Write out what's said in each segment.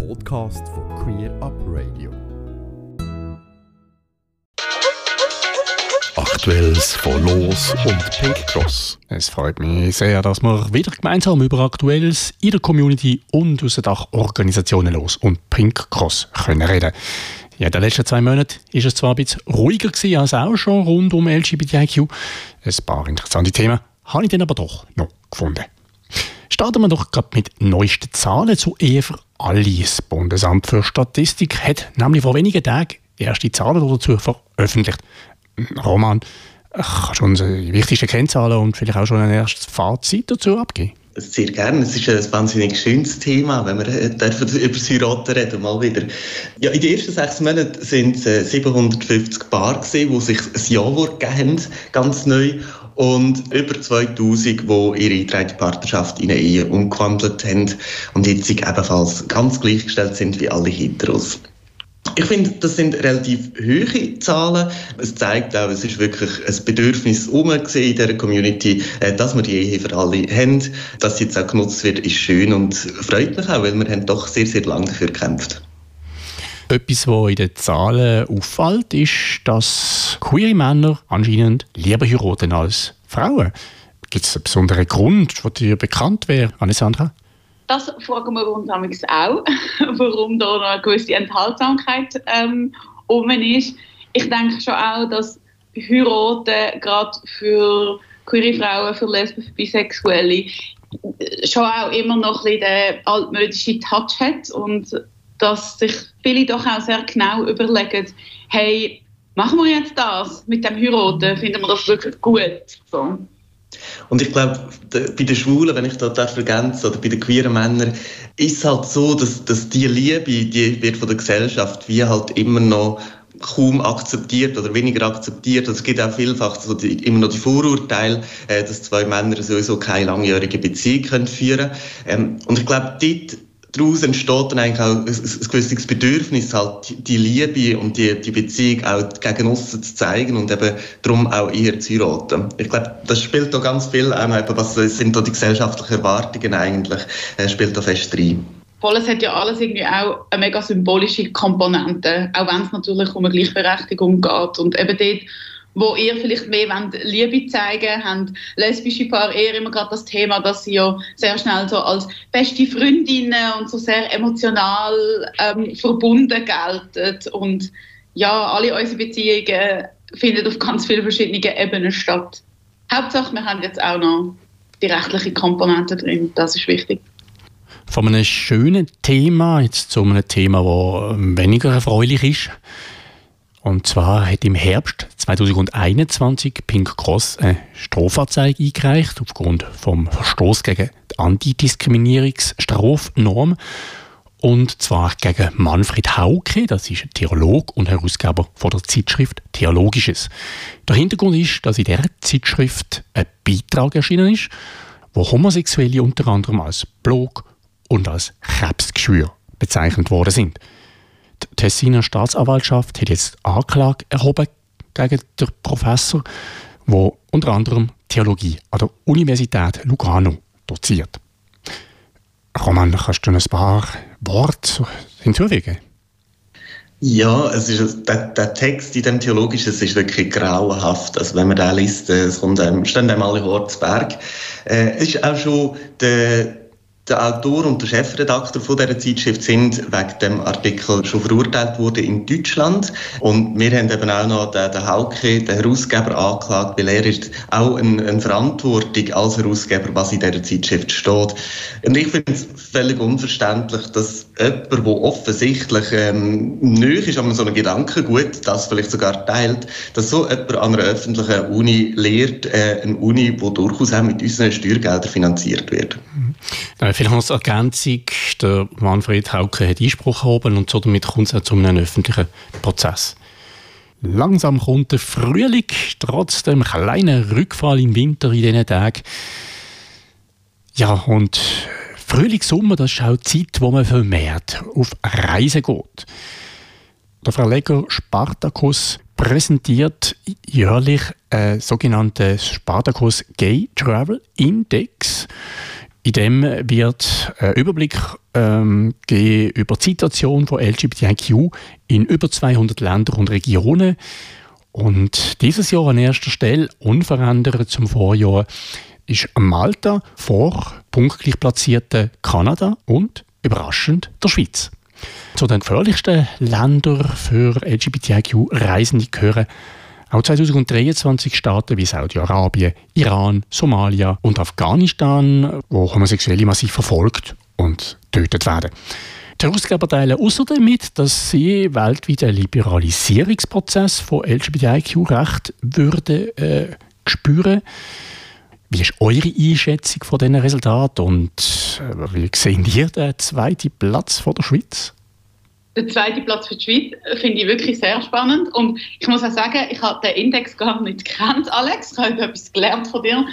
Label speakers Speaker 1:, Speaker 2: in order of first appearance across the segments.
Speaker 1: Podcast von Queer Up Radio.
Speaker 2: Aktuelles von Los und Pink Cross. Es freut mich sehr, dass wir wieder gemeinsam über Aktuelles in der Community und aus den Dachorganisationen Los und Pink Cross können reden. Ja, in den letzten 2 Monaten war es zwar ein bisschen ruhiger gewesen als auch schon rund um LGBTIQ. Ein paar interessante Themen habe ich dann aber doch noch gefunden. Starten wir doch gerade mit neuesten Zahlen zu Ehe für alle. Das Bundesamt für Statistik hat nämlich vor wenigen Tagen erste Zahlen dazu veröffentlicht. Roman, kannst du uns die wichtigsten Kennzahlen und vielleicht auch schon ein erstes Fazit dazu abgeben?
Speaker 3: Sehr gerne. Es ist ein wahnsinnig schönes Thema, wenn wir über das Heiraten reden, mal wieder. Ja, in den ersten 6 Monaten sind es 750 Paare gewesen, die sich ein Ja-Wort gegeben haben, ganz neu. Und über 2000, die ihre eingetragene Partnerschaft in eine Ehe umgewandelt haben und jetzt ebenfalls ganz gleichgestellt sind wie alle Heteros. Ich finde, das sind relativ hohe Zahlen. Es zeigt auch, es ist wirklich ein Bedürfnis in dieser Community, dass wir die Ehe für alle haben. Dass sie jetzt auch genutzt wird, ist schön und freut mich auch, weil wir haben doch sehr, sehr lange dafür gekämpft.
Speaker 2: Etwas, was in den Zahlen auffällt, ist, dass queere Männer anscheinend lieber heiraten als Frauen. Gibt es einen besonderen Grund, der dir bekannt wäre, Alessandra?
Speaker 4: Das fragen wir uns auch, warum da noch eine gewisse Enthaltsamkeit ist. Ich denke schon auch, dass Heiraten gerade für queere Frauen, für Lesben, für Bisexuelle schon auch immer noch ein bisschen den altmodischen Touch hat und dass sich viele doch auch sehr genau überlegen, hey, machen wir jetzt das mit dem Heiraten, finden wir das wirklich gut? So.
Speaker 3: Und ich glaube, bei den Schwulen, wenn ich da ergänzen oder bei den queeren Männern, ist es halt so, dass die Liebe, die wird von der Gesellschaft wie halt immer noch kaum akzeptiert oder weniger akzeptiert. Also es gibt auch vielfach so immer noch die Vorurteile, dass 2 Männer sowieso keine langjährige Beziehung führen können. Und ich glaube, daraus entsteht dann eigentlich auch ein gewisses Bedürfnis, halt die Liebe und die Beziehung auch gegen aussen zu zeigen und eben darum auch eher zu heiraten. Ich glaube, das spielt da ganz viel, was sind da die gesellschaftlichen Erwartungen eigentlich, spielt da fest rein.
Speaker 4: Voll, es hat ja alles irgendwie auch eine mega symbolische Komponente, auch wenn es natürlich um eine Gleichberechtigung geht und eben dort, wo ihr vielleicht mehr Liebe zeigen wollt, haben lesbische Paare eher immer gerade das Thema, dass sie ja sehr schnell so als beste Freundinnen und so sehr emotional verbunden gelten. Und ja, alle unsere Beziehungen finden auf ganz vielen verschiedenen Ebenen statt. Hauptsache, wir haben jetzt auch noch die rechtliche Komponente drin, das ist wichtig.
Speaker 2: Von einem schönen Thema jetzt zu einem Thema, das weniger erfreulich ist. Und zwar hat im Herbst 2021 Pink Cross eine Strafanzeige eingereicht aufgrund vom Verstoß gegen die Antidiskriminierungsstrafnorm. Und zwar gegen Manfred Hauke, das ist ein Theologe und Herausgeber von der Zeitschrift Theologisches. Der Hintergrund ist, dass in dieser Zeitschrift ein Beitrag erschienen ist, wo Homosexuelle unter anderem als Blog und als Krebsgeschwür bezeichnet worden sind. Die Tessiner Staatsanwaltschaft hat jetzt Anklage erhoben gegen den Professor, der unter anderem Theologie an der Universität Lugano doziert. Roman, kannst du ein paar Worte hinzufügen?
Speaker 3: Ja, der Text in dem Theologischen ist wirklich grauenhaft. Also wenn man den liest, stehen einem alle Haare zu Berg. Es ist auch schon der Autor und der Chefredakteur von dieser Zeitschrift sind wegen dem Artikel schon verurteilt worden in Deutschland. Und wir haben eben auch noch den Hauke, den Herausgeber, angeklagt, weil er ist auch eine Verantwortung als Herausgeber, was in dieser Zeitschrift steht. Und ich finde es völlig unverständlich, dass jemand, der offensichtlich nöch ist an so einem Gedankengut, das vielleicht sogar teilt, dass so jemand an einer öffentlichen Uni lehrt, eine Uni, die durchaus auch mit unseren Steuergeldern finanziert wird.
Speaker 2: Vielleicht noch als Ergänzung, der Manfred Hauke hat Einspruch erhoben und somit kommt es auch zu einem öffentlichen Prozess. Langsam kommt der Frühling, trotz dem kleinen Rückfall im Winter in diesen Tagen. Ja, und Frühling, Sommer, das ist auch die Zeit, wo man vermehrt auf Reisen geht. Der Verleger Spartacus präsentiert jährlich einen sogenannten Spartacus Gay Travel Index. In dem wird ein Überblick geben über die Situation von LGBTIQ in über 200 Ländern und Regionen. Und dieses Jahr an erster Stelle, unverändert zum Vorjahr, ist Malta vor punktgleich platzierten Kanada und überraschend der Schweiz. Zu den gefährlichsten Ländern für LGBTIQ-Reisende gehören auch 2023 Staaten wie Saudi-Arabien, Iran, Somalia und Afghanistan, wo Homosexuelle massiv verfolgt und getötet werden. Die Herausgeber teilen außerdem mit, dass sie weltweit einen Liberalisierungsprozess von LGBTIQ-Recht spüren. Wie ist eure Einschätzung von diesen Resultaten und wie seht ihr den zweiten Platz von der Schweiz?
Speaker 4: Der zweite Platz für die Schweiz finde ich wirklich sehr spannend. Und ich muss auch sagen, ich habe den Index gar nicht gekannt, Alex. Ich habe etwas gelernt von dir.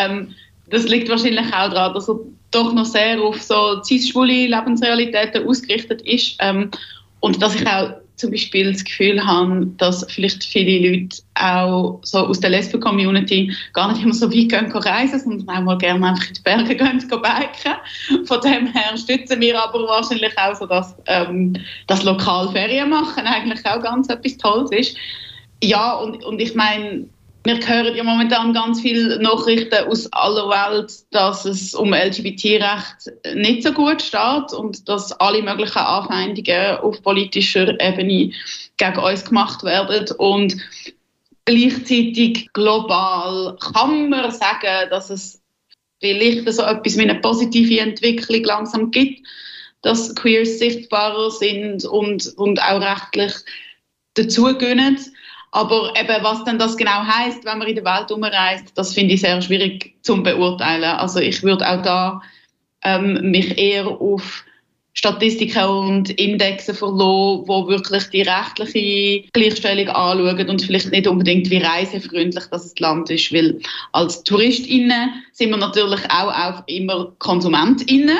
Speaker 4: Das liegt wahrscheinlich auch daran, dass er doch noch sehr auf so cis-schwule Lebensrealitäten ausgerichtet ist. Und dass ich auch zum Beispiel das Gefühl habe, dass vielleicht viele Leute auch so aus der Lesben-Community gar nicht immer so weit gehen reisen, sondern auch mal gerne einfach in die Berge gehen biken. Von dem her stützen wir aber wahrscheinlich auch so, dass das lokal Ferien machen eigentlich auch ganz etwas Tolles ist. Ja, und ich meine, wir hören ja momentan ganz viele Nachrichten aus aller Welt, dass es um LGBT-Recht nicht so gut steht und dass alle möglichen Anfeindungen auf politischer Ebene gegen uns gemacht werden. Und gleichzeitig global kann man sagen, dass es vielleicht so etwas wie eine positive Entwicklung langsam gibt, dass Queers sichtbarer sind und auch rechtlich dazugehören. Aber eben, was denn das genau heisst, wenn man in der Welt umreist, das finde ich sehr schwierig zu beurteilen. Also ich würde auch da mich eher auf Statistiken und Indexe verlassen, wo wirklich die rechtliche Gleichstellung anschauen und vielleicht nicht unbedingt wie reisefreundlich das Land ist. Weil als TouristInnen sind wir natürlich auch immer KonsumentInnen.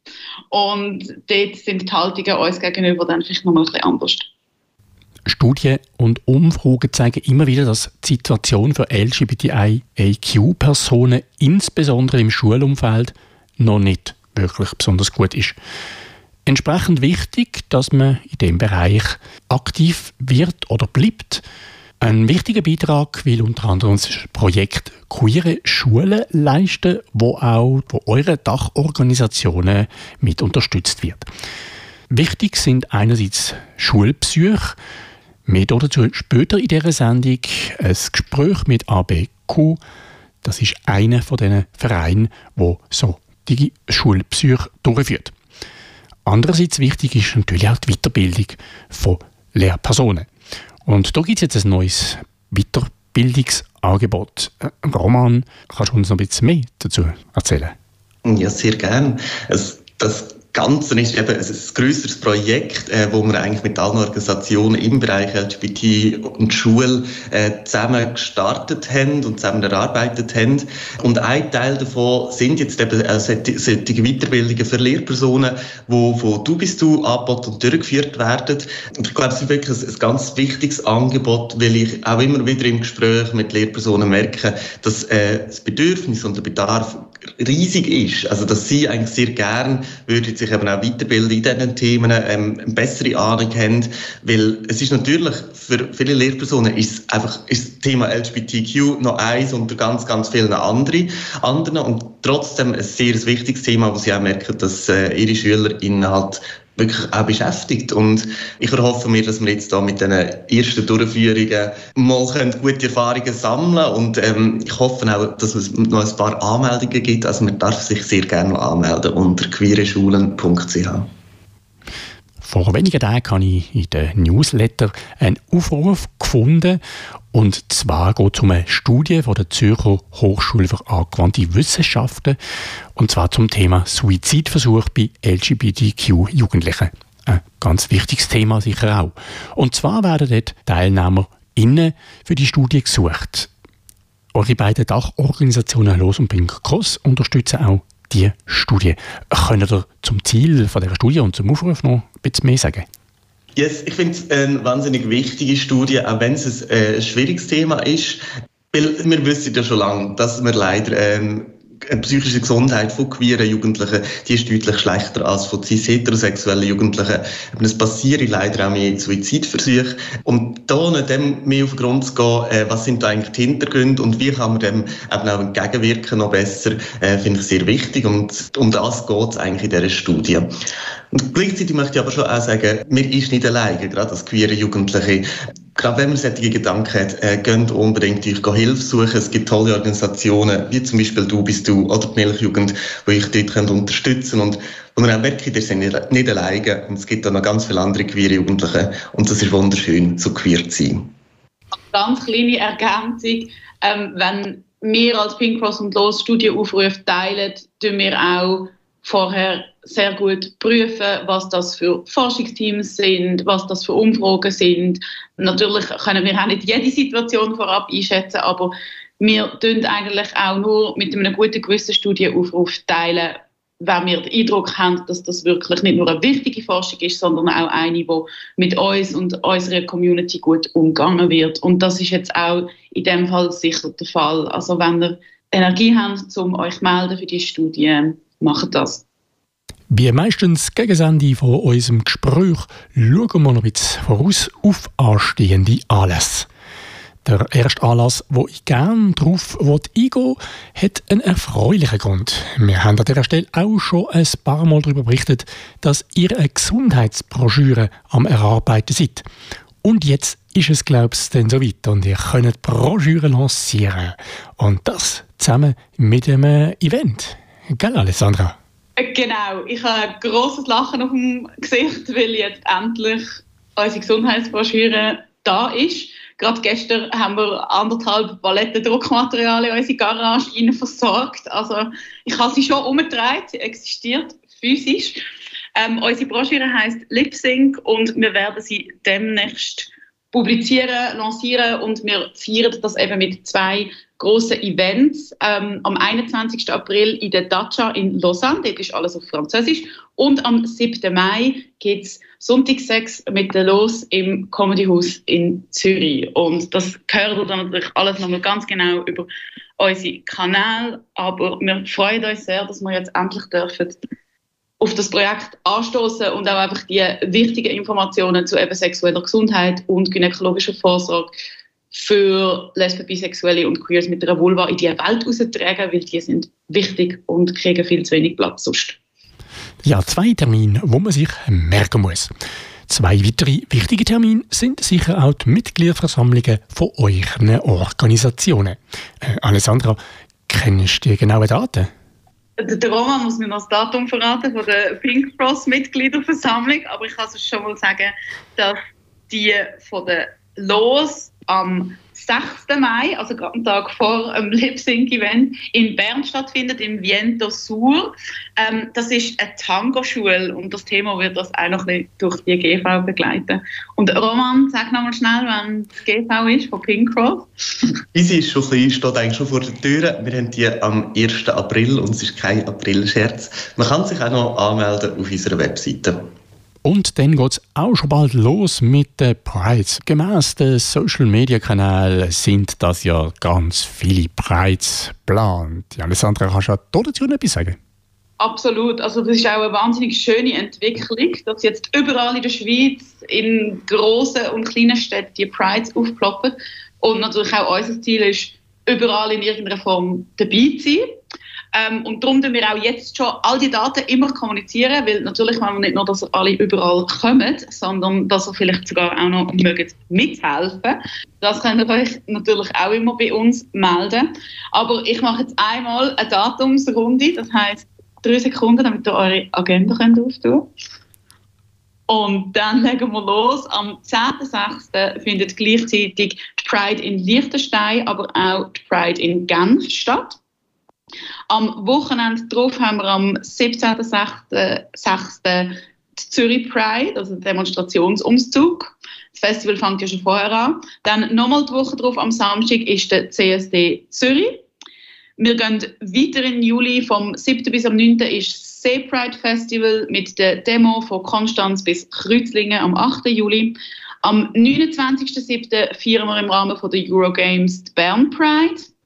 Speaker 4: Und dort sind die Haltungen uns gegenüber dann vielleicht noch mal ein bisschen anders.
Speaker 2: Studien und Umfragen zeigen immer wieder, dass die Situation für LGBTIQ-Personen, insbesondere im Schulumfeld, noch nicht wirklich besonders gut ist. Entsprechend wichtig, dass man in diesem Bereich aktiv wird oder bleibt. Ein wichtiger Beitrag will unter anderem das Projekt Queere Schulen leisten, wo auch von euren Dachorganisationen mit unterstützt wird. Wichtig sind einerseits Schulpsyche. Mehr dazu später in dieser Sendung ein Gespräch mit ABQ. Das ist einer von diesen Vereinen, der so die Schulpsyche durchführt. Andererseits wichtig ist natürlich auch die Weiterbildung von Lehrpersonen. Und da gibt es jetzt ein neues Weiterbildungsangebot. Roman, kannst du uns noch ein bisschen mehr dazu erzählen?
Speaker 3: Ja, sehr gerne. Das Ganze ist eben ein grösseres Projekt, wo wir eigentlich mit allen Organisationen im Bereich LGBT und Schule zusammen gestartet haben und zusammen erarbeitet haben. Und ein Teil davon sind jetzt eben solche Weiterbildungen für Lehrpersonen, die von «Du bist du» angeboten und durchgeführt werden. Und ich glaube, es ist wirklich ein ganz wichtiges Angebot, weil ich auch immer wieder im Gespräch mit Lehrpersonen merke, dass das Bedürfnis und der Bedarf riesig ist. Also, dass sie eigentlich sehr gern würden sich eben auch weiterbilden in diesen Themen, eine bessere Ahnung haben, weil es ist natürlich für viele Lehrpersonen ist das Thema LGBTQ noch eins unter ganz, ganz vielen anderen und trotzdem ein sehr wichtiges Thema, wo sie auch merken, dass ihre SchülerInnen halt wirklich auch beschäftigt. Und ich erhoffe mir, dass wir jetzt da mit den ersten Durchführungen mal gute Erfahrungen sammeln und ich hoffe auch, dass es noch ein paar Anmeldungen gibt. Also man darf sich sehr gerne anmelden unter queereschulen.ch.
Speaker 2: Vor wenigen Tagen habe ich in den Newsletter einen Aufruf gefunden. Und zwar geht es um eine Studie von der Zürcher Hochschule für angewandte Wissenschaften. Und zwar zum Thema Suizidversuch bei LGBTQ-Jugendlichen. Ein ganz wichtiges Thema sicher auch. Und zwar werden dort TeilnehmerInnen für die Studie gesucht. Eure beiden Dachorganisationen Los und Pink Cross unterstützen auch diese Studie. Könnt ihr zum Ziel von dieser Studie und zum Aufruf noch ein bisschen mehr sagen?
Speaker 3: Yes, ich finde es eine wahnsinnig wichtige Studie, auch wenn es ein schwieriges Thema ist. Weil wir wissen ja schon lange, dass wir leider psychische Gesundheit von queeren Jugendlichen, die ist deutlich schlechter als von cis-heterosexuellen Jugendlichen. Es passieren leider auch mehr Suizidversuche. Und da dem mehr auf den Grund zu gehen, was sind da eigentlich die Hintergründe und wie kann man dem eben auch entgegenwirken noch besser, finde ich sehr wichtig. Und um das geht es eigentlich in dieser Studie. Und gleichzeitig möchte ich aber schon auch sagen, man ist nicht alleine, gerade als queere Jugendliche. Gerade wenn man solche Gedanken hat, geht unbedingt euch Hilfe suchen. Es gibt tolle Organisationen, wie zum Beispiel «Du bist du» oder die Milchjugend, die euch dort unterstützen können. Und wo man auch merkt, ihr seid nicht alleine. Und es gibt auch noch ganz viele andere queere Jugendliche. Und das ist wunderschön, so queer zu sein.
Speaker 4: Ganz kleine Ergänzung. Wenn wir als Pink Cross und LOS Studienaufrufe teilen, tun wir auch vorher sehr gut prüfen, was das für Forschungsteams sind, was das für Umfragen sind. Natürlich können wir auch nicht jede Situation vorab einschätzen, aber wir tun eigentlich auch nur mit einem guten gewissen Studienaufruf teilen, wenn wir den Eindruck haben, dass das wirklich nicht nur eine wichtige Forschung ist, sondern auch eine, die mit uns und unserer Community gut umgegangen wird. Und das ist jetzt auch in dem Fall sicher der Fall. Also wenn ihr Energie habt, um euch zu melden für die Studie, macht das.
Speaker 2: Wie meistens gegen das Ende von unserem Gespräch schauen wir noch ein bisschen voraus auf anstehende Anlässe. Der erste Anlass, wo ich gerne darauf eingehen will, hat einen erfreulichen Grund. Wir haben an dieser Stelle auch schon ein paar Mal darüber berichtet, dass ihr eine Gesundheitsbroschüre am Erarbeiten seid. Und jetzt ist es, glaube ich, dann soweit und ihr könnt die Broschüre lancieren. Und das zusammen mit einem Event. Gell, Alessandra?
Speaker 4: Genau, ich habe ein grosses Lachen auf dem Gesicht, weil jetzt endlich unsere Gesundheitsbroschüre da ist. Gerade gestern haben wir 1,5 Paletten Druckmaterial in unsere Garage versorgt. Also ich habe sie schon umgetragen, sie existiert physisch. Unsere Broschüre heisst Lip Sync und wir werden sie demnächst publizieren, lancieren und wir feiern das eben mit 2 grossen Events. Am 21. April in der Dacia in Lausanne, dort ist alles auf Französisch. Und am 7. Mai geht es Sonntagssex mit der LOS im Comedyhaus in Zürich. Und das gehört dann natürlich alles nochmal ganz genau über unsere Kanäle. Aber wir freuen uns sehr, dass wir jetzt endlich dürfen auf das Projekt anstoßen und auch einfach die wichtigen Informationen zu eben sexueller Gesundheit und gynäkologischer Vorsorge für Lesben, Bisexuelle und Queers mit einer Vulva in die Welt raustragen, weil die sind wichtig und kriegen viel zu wenig Platz sonst.
Speaker 2: Ja, 2 Termine, die man sich merken muss. 2 weitere wichtige Termine sind sicher auch die Mitgliederversammlungen von euren Organisationen. Alessandra, kennst du die genauen Daten?
Speaker 4: Der Roman muss mir noch das Datum verraten von der Pink Cross Mitgliederversammlung, aber ich kann es schon mal sagen, dass die von der LOS am 6. Mai, also gerade einen Tag vor dem Lip-Sync-Event, in Bern stattfindet, im Viento Sur. Das ist eine Tango-Schule und das Thema wird das auch noch ein bisschen durch die GV begleiten. Und Roman, sag noch mal schnell, wann das GV ist von Pink Cross.
Speaker 3: Unsere ist schon steht eigentlich schon vor der Tür. Wir haben die am 1. April und es ist kein April-Scherz. Man kann sich auch noch anmelden auf unserer Webseite.
Speaker 2: Und dann geht es auch schon bald los mit den Prides. Gemäss den Social-Media-Kanälen sind das ja ganz viele Prides geplant. Ja, Alessandra, kannst du dazu noch etwas sagen?
Speaker 4: Absolut. Also das ist auch eine wahnsinnig schöne Entwicklung, dass jetzt überall in der Schweiz, in grossen und kleinen Städten, die Prides aufploppen. Und natürlich auch unser Ziel ist, überall in irgendeiner Form dabei zu sein. Und darum tun wir auch jetzt schon all die Daten immer kommunizieren, weil natürlich wollen wir nicht nur, dass alle überall kommen, sondern dass ihr vielleicht sogar auch noch mögt mithelfen. Das könnt ihr euch natürlich auch immer bei uns melden. Aber ich mache jetzt einmal eine Datumsrunde, das heisst 3 Sekunden, damit ihr eure Agenda auftun könnt. Und dann legen wir los. Am 10.06. findet gleichzeitig die Pride in Liechtenstein, aber auch die Pride in Genf statt. Am Wochenende darauf haben wir am 17.06. die Zürich Pride, also den Demonstrationsumzug. Das Festival fängt ja schon vorher an. Dann nochmal die Woche darauf, am Samstag, ist der CSD Zürich. Wir gehen weiter im Juli, vom 7. bis am 9. ist das See Pride Festival mit der Demo von Konstanz bis Kreuzlingen am 8. Juli. Am 29.07. feiern wir im Rahmen von der Eurogames die Bern Pride.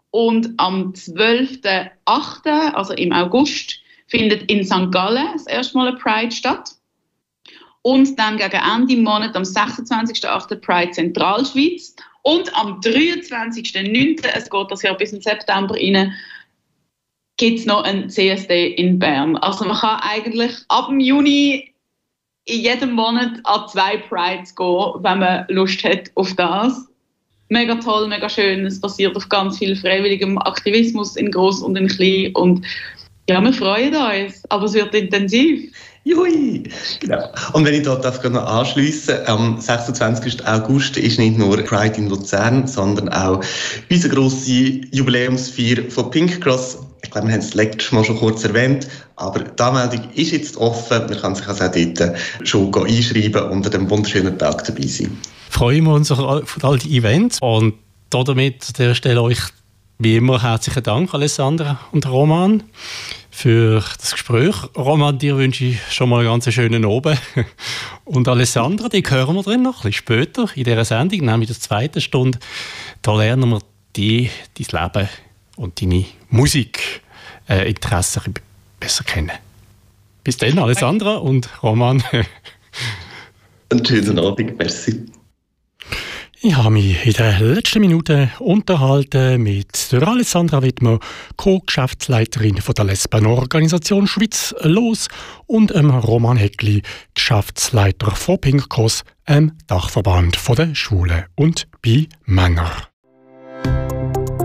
Speaker 4: Und am 12.08., also im August, findet in St. Gallen das erste Mal eine Pride statt. Und dann gegen Ende im Monat, am 26.08. Pride Zentralschweiz. Und am 23.09., es geht das Jahr bis in September rein, gibt es noch ein CSD in Bern. Also man kann eigentlich ab dem Juni in jedem Monat an 2 Prides gehen, wenn man Lust hat auf das. Mega toll, mega schön. Es basiert auf ganz viel freiwilligem Aktivismus in gross und in klein. Und ja, wir freuen uns, aber es wird intensiv.
Speaker 3: Jui! Genau. Und wenn ich dort noch anschliessen, am 26. August ist nicht nur Pride in Luzern, sondern auch unsere grosse Jubiläumsfeier von Pink Cross. Ich glaube, wir haben es letztes Mal schon kurz erwähnt, aber die Anmeldung ist jetzt offen. Man kann sich also auch dort schon einschreiben und an diesem wunderschönen Tag dabei sein.
Speaker 2: Freuen wir uns auf all die Events und damit an dieser Stelle euch wie immer herzlichen Dank, Alessandra und Roman, für das Gespräch. Roman, dir wünsche ich schon mal einen ganz schönen Abend. Und Alessandra, die hören wir drin noch ein bisschen später in dieser Sendung, nämlich in der 2. Stunde. Da lernen wir dein Leben und deine Musikinteressen besser kennen. Bis dann, Alessandra und Roman.
Speaker 3: Einen schönen Abend, merci.
Speaker 2: Ich habe mich in den letzten Minuten unterhalten mit der Alessandra Wittmer, Co-Geschäftsleiterin der Lesbenorganisation Schweiz Los, und Roman Heckli, Geschäftsleiter von Pink Cross, Dachverband der Schwulen und Bi-Männer.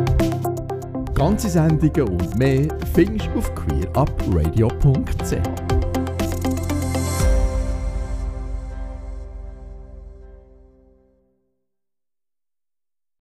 Speaker 1: Ganze Sendungen und mehr findest du auf queerupradio.ch.